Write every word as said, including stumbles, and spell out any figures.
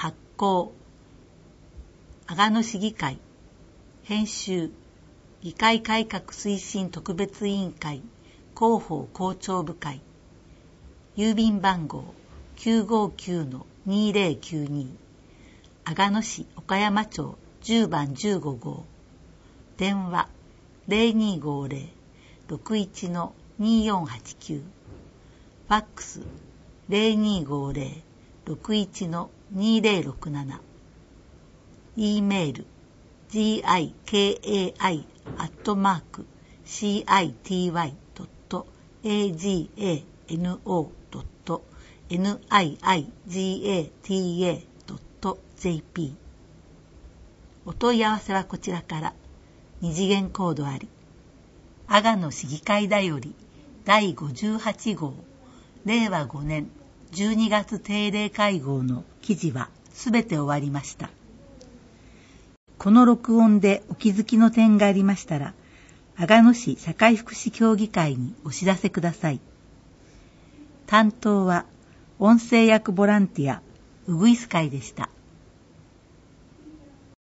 発行阿賀野市議会編集議会改革推進特別委員会広報広聴部会郵便番号 きゅうごきゅうのにぜろきゅうに 阿賀野市岡山町じゅうばんじゅうごごう電話 ゼロにーごーゼロ ろくいちのにーよんはちきゅう ファックス ゼロにーごーゼロ ろくいちのにーぜろろくなな E メール ギカイ アットマーク シーアイティーワイ ドット エージーエーエヌオー ドット ニーアイジーエーティーエー ドット ジェーピー お問い合わせはこちらから。二次元コードあり。阿賀野市議会だよりだいごじゅうはちごうれいわごねんじゅうにがつ定例会合の記事はすべて終わりました。この録音でお気づきの点がありましたら、阿賀野市社会福祉協議会にお知らせください。担当は音声役ボランティアウグイス会でした。